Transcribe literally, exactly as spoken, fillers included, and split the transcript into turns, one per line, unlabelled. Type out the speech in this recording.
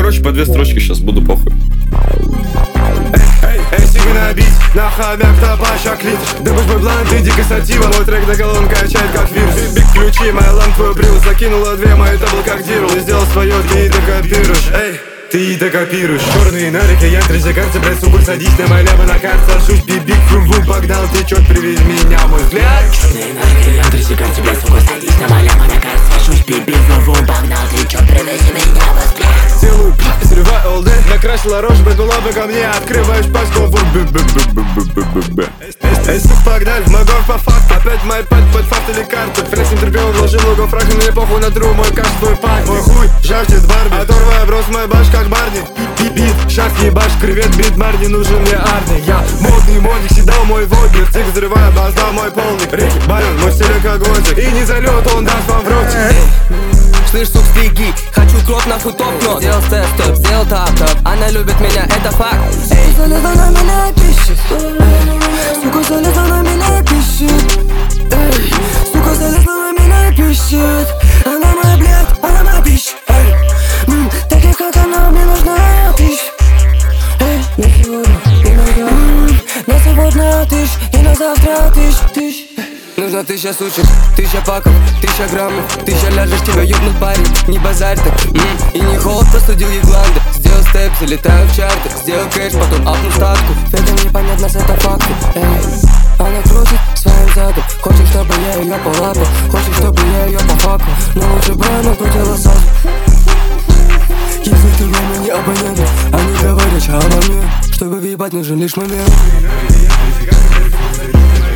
Короче, по две строчки сейчас буду, похуй.
Эй, эй, сигна бить, на хабях топаща клит. Да будь мой блант, ты дико сатива. Мой трек до колонн качает как вирус. Биг ключи, моя ламп твою брил. Закинула две, мои табл как дирл. Ты сделал свое, ты и докопируешь. Эй, ты и докопируешь. Черные нарики, я третья карта. Блядь, сука, садись на мои ляпы на карте. Сажусь, бибик, фрум-вум, погнал. Ты чёт, привези меня, мой взгляд.
Черные нарики, я третья карта. Блядь, сука, садись на мои ляпы на карте. Сажусь, бибик, фрум-вум, погнал. Ты чёт, привези меня, мой взгляд.
Делаю срывай all day. Накрасила рожь, блядь, была бы ко мне. Открываешь пачку, вур, б-б-б-б-б-б-б. Эй, сук, погнали, в магов по факту. Опять мой пад под факт или карту. Фрес интервью вложил лого фраг, но мне похуй на тру. Мой каш, твой пак. Мой хуй жаждет Барби. Оторвай брос, мой баш, как Барни. Бит, шаг ебашь, кревет, бит, Барни, нужен мне Арни. Я модный модник, седал мой водник. Тик, взрывая, базда, мой полник. Рик, барон, мой стиль как гвоздик. И не залет, он даст вам в ротик.
Слышь, сук, стриги, хочу кроп, нахуй топ-нот. Сделал степ-стоп, сделал тап-топ. Она любит меня, это факт. Эй,
залезла на меня и пищит. Сука, залезла на меня и пищит. Эй, сука, залезла на меня и пищит. Она моя, блядь, она моя пища. Эй, м, таких как она, мне нужна пища. Эй, на сегодня, и на м, на сегодня тысяч, и на завтра тысяч, тысяч.
нужно тысяча сучек, тысяча паков, тысяча граммов. Тысяча ляжешь, тебя ёбнут парень. Не базарь так, м, и не холод, простудил Егланды. Сделал степ, залетаю в чарты. Сделал кэш, потом апну статку. Это непонятно, это факты. Эй, она крутит своим задом. Хочет, чтобы я ее полапал. Хочет, чтобы я ее пофакал. Но лучше бы она крутила сразу. Если ты дома не абонент, они говорят обо мне. Чтобы въебать, нужен лишь момент.